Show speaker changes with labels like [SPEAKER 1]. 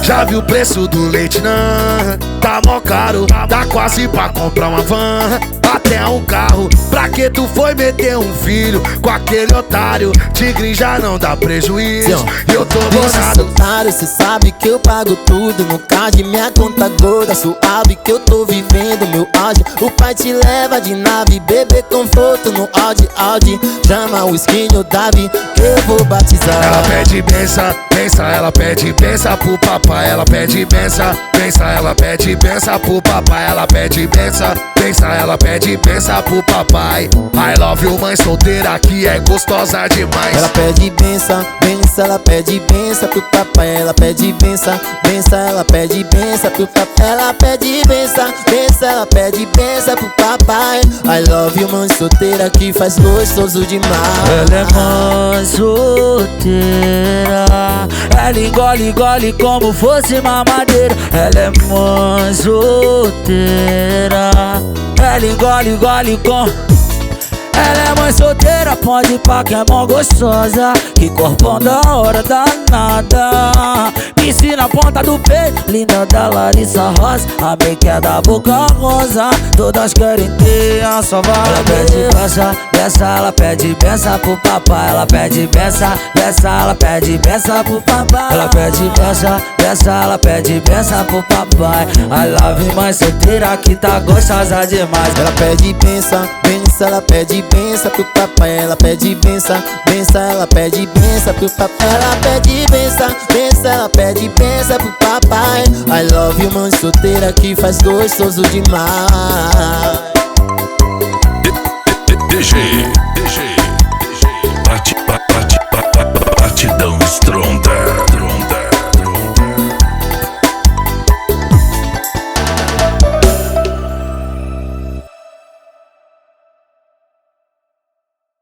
[SPEAKER 1] Já viu o preço do leite, não? Tá mó caro, tá quase pra comprar uma van, até um carro. Pra que tu foi meter um filho com aquele otário? Tigre já não dá prejuízo, eu tô gozado.
[SPEAKER 2] Otário, cê sabe que eu pago tudo no card, minha conta gorda, suave que eu tô vivendo meu auge. O pai te leva de nave, bebê conforto no Audi. Chama o skin ou Davi, que eu vou batizar.
[SPEAKER 1] Ela pede benção, benção, ela pede benção pro papai. Ela pede benção, benção, ela pede benção pro papai. Ela pede benção, benção, ela pede benção pro papai. I love you, mãe solteira que é gostosa demais.
[SPEAKER 2] Ela pede benção, benção, ela pede benção pro papai. Ela pede benção, benção, ela pede benção pro papai. Ela pede benção, benção, ela pede benção pro papai. I love you, mãe solteira que faz gostoso demais.
[SPEAKER 3] Ela é mãe solteira, ela engole como fosse mamadeira. Ela é mãe solteira, ela engole com. Ela é mãe solteira, pode ir pra que é mó gostosa, que corpão da hora danada. Piscina na ponta do peito, linda da Larissa Rosa. A make é da boca rosa, todas querem ter a sua vaga. Ela pede benção, benção, ela pede benção pro papai. Ela pede benção, benção, ela pede benção pro papai. Ela pede benção, benção, ela pede benção pro papai. I love you, mãe solteira que tá gostosa demais.
[SPEAKER 2] Ela pede benção, benção, ela pede benção pro papai. Ela pede benção, benção, ela pede benção pro papai. Ela pede benção, benção, ela pede benção pro papai. I love you, mãe solteira que faz gostoso demais.